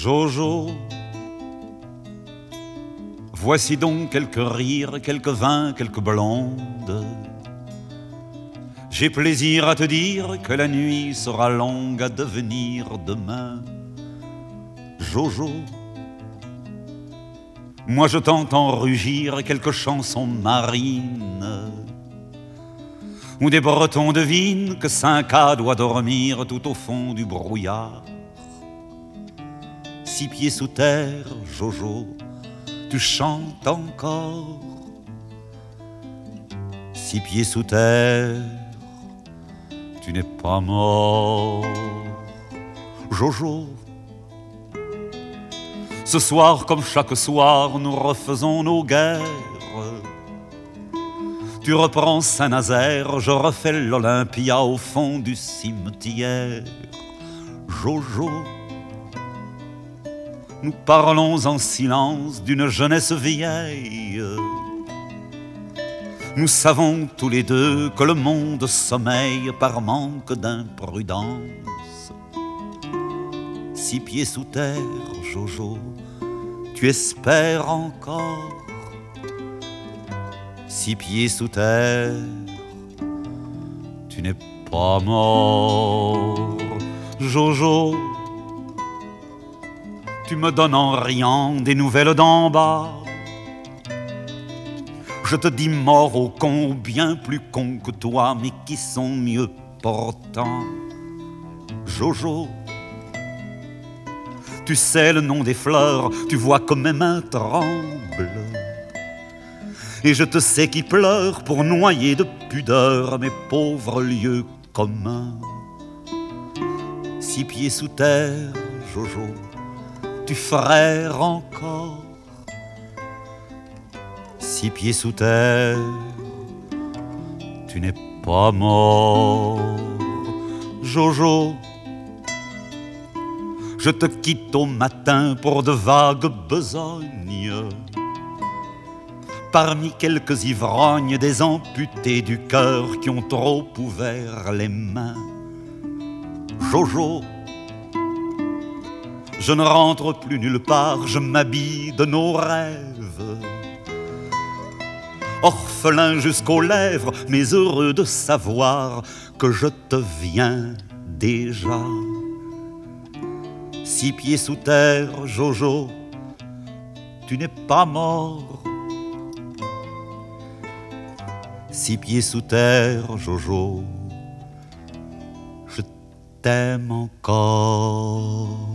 Jojo, voici donc quelques rires, quelques vins, quelques blondes. J'ai plaisir à te dire que la nuit sera longue à devenir demain. Jojo, moi je t'entends rugir quelques chansons marines, où des Bretons devinent que 5A doit dormir tout au fond du brouillard. 6 pieds sous terre, Jojo, tu chantes encore. 6 pieds sous terre, tu n'es pas mort. Jojo, ce soir comme chaque soir, nous refaisons nos guerres. Tu reprends Saint-Nazaire, je refais l'Olympia au fond du cimetière. Jojo, nous parlons en silence d'une jeunesse vieille. Nous savons tous les deux que le monde sommeille par manque d'imprudence. 6 pieds sous terre, Jojo, tu espères encore. 6 pieds sous terre, tu n'es pas mort. Jojo, tu me donnes en riant des nouvelles d'en bas. Je te dis mort aux cons, bien plus cons que toi, mais qui sont mieux portants. Jojo, tu sais le nom des fleurs, tu vois que mes mains tremblent. Et je te sais qui pleure pour noyer de pudeur mes pauvres lieux communs. 6 pieds sous terre, Jojo, tu frères encore. 6 pieds sous terre, tu n'es pas mort. Jojo, je te quitte au matin pour de vagues besognes. Parmi quelques ivrognes, des amputés du cœur qui ont trop ouvert les mains. Jojo, je ne rentre plus nulle part, je m'habille de nos rêves. Orphelin jusqu'aux lèvres, mais heureux de savoir que je te viens déjà. 6 pieds sous terre, Jojo, tu n'es pas mort. 6 pieds sous terre, Jojo, je t'aime encore.